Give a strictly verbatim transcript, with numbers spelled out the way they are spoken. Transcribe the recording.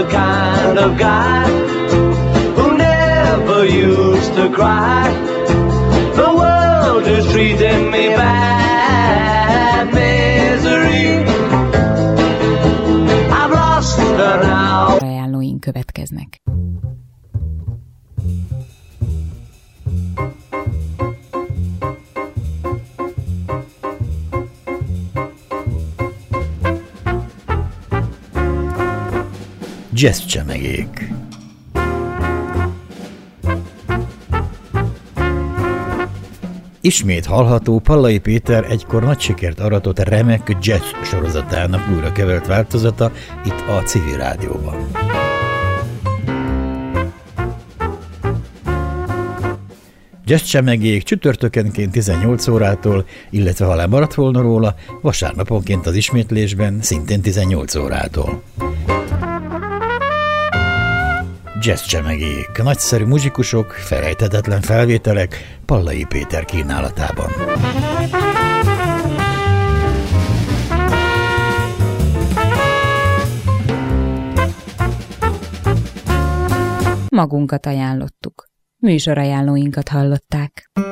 the kind of guy who never used to cry. The world is treating me bad, misery. I've lost her now. Ajánlóink következnek. Jazz csemegék. Ismét hallható Pallai Péter egykor nagy sikert aratott remek jazz sorozatának újra kevert változata itt a Civil Rádióban. Jazz csemegék csütörtökenként tizennyolc órától, illetve ha lemaradt volna róla, vasárnaponként az ismétlésben szintén tizennyolc órától. Jazz csemegék, nagyszerű muzsikusok, felejthetetlen felvételek Pallai Péter kínálatában. Magunkat ajánlottuk. Műsorajánlóinkat hallották.